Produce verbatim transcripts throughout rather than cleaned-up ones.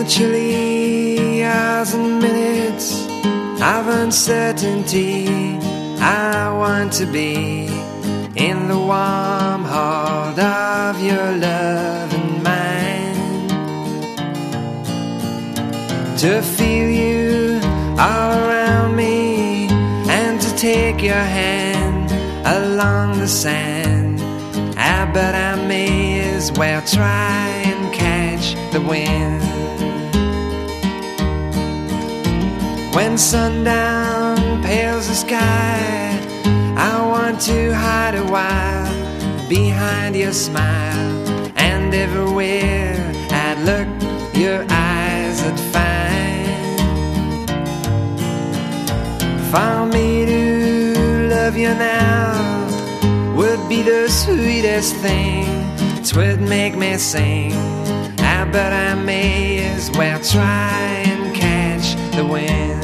chilly hours and minutes of uncertainty, I want to be in the warm heart of your love and mine, to feel you all around me and to take your hand along the sand. Ah, but I may as well try and catch the wind. When sundown pales the sky, I want to hide a while behind your smile, and everywhere I'd look, your eyes would find. For me to love you now would be the sweetest thing, 'twould make me sing. Ah, but I may as well try and catch the wind.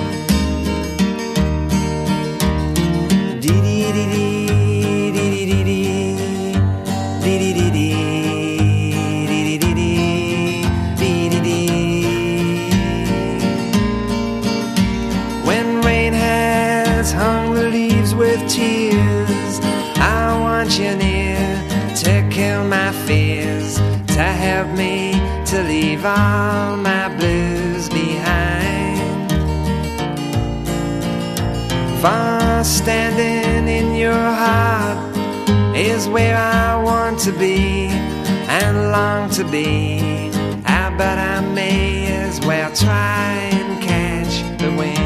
When rain has hung the leaves with tears, I want you near to kill my fears, to help me to leave all my blues behind. For standing in your heart is where I want to be and long to be. Ah, but I may as well try and catch the wind.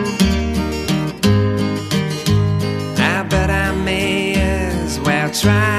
Try